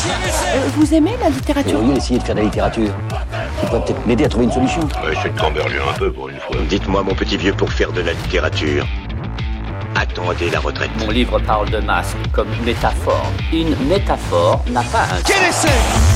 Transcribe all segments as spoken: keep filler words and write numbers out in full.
Euh, vous aimez la littérature ? Vous pourriez essayer de faire de la littérature. Ça pourrait peut-être m'aider à trouver une solution. Ouais, essayez de camberger un peu pour une fois. Dites-moi, mon petit vieux, pour faire de la littérature, attendez la retraite. Mon livre parle de masque comme métaphore. Une métaphore n'a pas un... Quel essai ?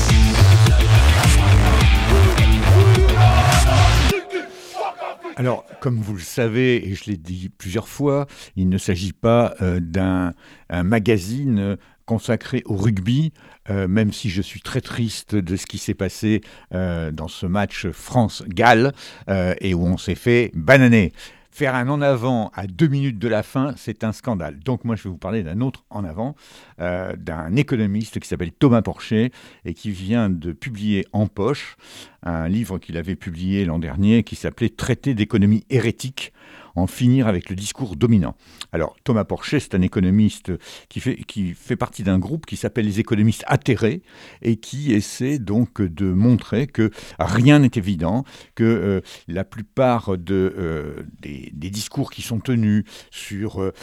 Alors, comme vous le savez, et je l'ai dit plusieurs fois, il ne s'agit pas euh, d'un un magazine euh, consacré au rugby, euh, même si je suis très triste de ce qui s'est passé euh, dans ce match France-Galles, euh, et où on s'est fait bananer. Faire un en avant à deux minutes de la fin, c'est un scandale. Donc moi, je vais vous parler d'un autre en avant, euh, d'un économiste qui s'appelle Thomas Porcher et qui vient de publier en poche un livre qu'il avait publié l'an dernier qui s'appelait « Traité d'économie hérétique ». En finir avec le discours dominant. Alors, Thomas Porcher, c'est un économiste qui fait, qui fait partie d'un groupe qui s'appelle les économistes atterrés et qui essaie donc de montrer que rien n'est évident, que euh, la plupart de, euh, des, des discours qui sont tenus sur euh,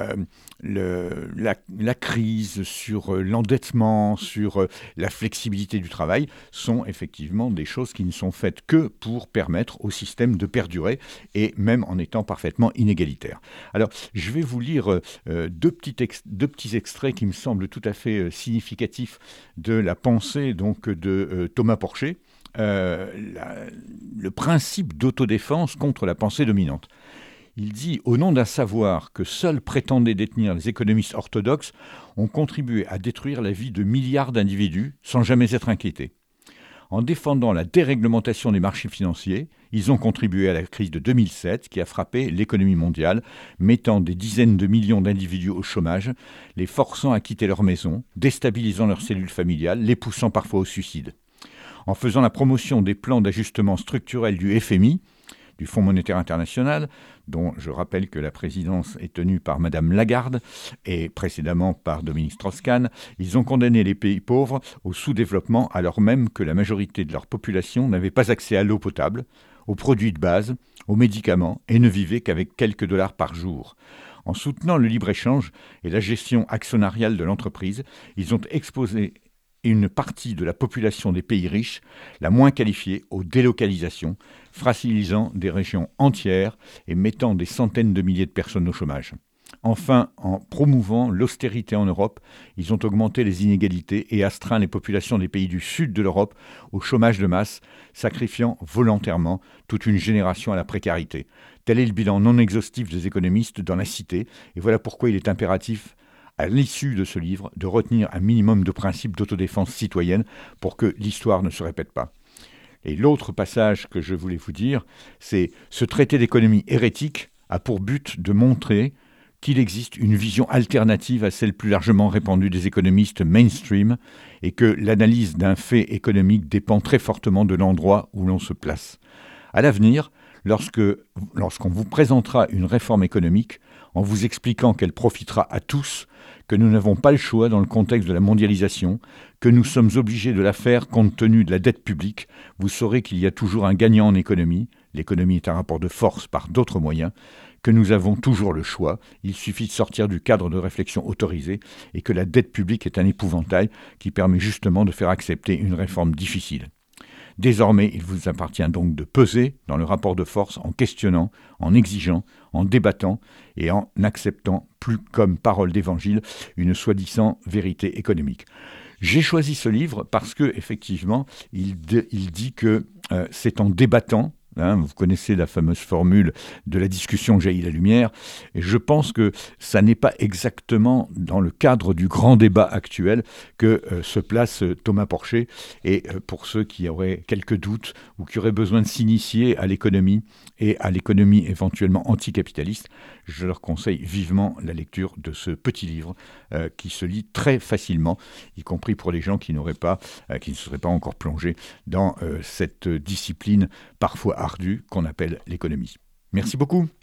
le, la, la crise, sur l'endettement, sur la flexibilité du travail sont effectivement des choses qui ne sont faites que pour permettre au système de perdurer et même en étant parfaitement inégalitaire. Alors, je vais vous lire euh, deux, petits ex- deux petits extraits qui me semblent tout à fait euh, significatifs de la pensée donc, de euh, Thomas Porcher, euh, la, le principe d'autodéfense contre la pensée dominante. Il dit « Au nom d'un savoir que seuls prétendaient détenir les économistes orthodoxes, ont contribué à détruire la vie de milliards d'individus sans jamais être inquiétés. En défendant la déréglementation des marchés financiers, ils ont contribué à la crise de deux mille sept qui a frappé l'économie mondiale, mettant des dizaines de millions d'individus au chômage, les forçant à quitter leur maison, déstabilisant leurs cellules familiales, les poussant parfois au suicide. En faisant la promotion des plans d'ajustement structurel du F M I, du Fonds monétaire international, dont je rappelle que la présidence est tenue par Madame Lagarde et précédemment par Dominique Strauss-Kahn, ils ont condamné les pays pauvres au sous-développement alors même que la majorité de leur population n'avait pas accès à l'eau potable, aux produits de base, aux médicaments et ne vivaient qu'avec quelques dollars par jour. En soutenant le libre-échange et la gestion actionnariale de l'entreprise, ils ont exposé une partie de la population des pays riches, la moins qualifiée, aux délocalisations, fragilisant des régions entières et mettant des centaines de milliers de personnes au chômage. Enfin, en promouvant l'austérité en Europe, ils ont augmenté les inégalités et astreint les populations des pays du sud de l'Europe au chômage de masse, sacrifiant volontairement toute une génération à la précarité. Tel est le bilan non exhaustif des économistes dans la cité, et voilà pourquoi il est impératif à l'issue de ce livre, de retenir un minimum de principes d'autodéfense citoyenne pour que l'histoire ne se répète pas. Et l'autre passage que je voulais vous dire, c'est « Ce traité d'économie hérétique a pour but de montrer qu'il existe une vision alternative à celle plus largement répandue des économistes mainstream et que l'analyse d'un fait économique dépend très fortement de l'endroit où l'on se place. À l'avenir, lorsque, lorsqu'on vous présentera une réforme économique, en vous expliquant qu'elle profitera à tous, que nous n'avons pas le choix dans le contexte de la mondialisation, que nous sommes obligés de la faire compte tenu de la dette publique, vous saurez qu'il y a toujours un gagnant en économie, l'économie est un rapport de force par d'autres moyens, que nous avons toujours le choix, il suffit de sortir du cadre de réflexion autorisé et que la dette publique est un épouvantail qui permet justement de faire accepter une réforme difficile. Désormais, il vous appartient donc de peser dans le rapport de force en questionnant, en exigeant, en débattant et en acceptant plus comme parole d'évangile une soi-disant vérité économique. J'ai choisi ce livre parce que effectivement, il, de, il dit que euh, c'est en débattant. Hein, vous connaissez la fameuse formule de la discussion jaillit la lumière, et je pense que ça n'est pas exactement dans le cadre du grand débat actuel que euh, se place euh, Thomas Porcher, et euh, pour ceux qui auraient quelques doutes ou qui auraient besoin de s'initier à l'économie et à l'économie éventuellement anticapitaliste, je leur conseille vivement la lecture de ce petit livre euh, qui se lit très facilement, y compris pour les gens qui n'auraient pas, euh, qui ne seraient pas encore plongés dans euh, cette discipline parfois ardue qu'on appelle l'économie. Merci beaucoup.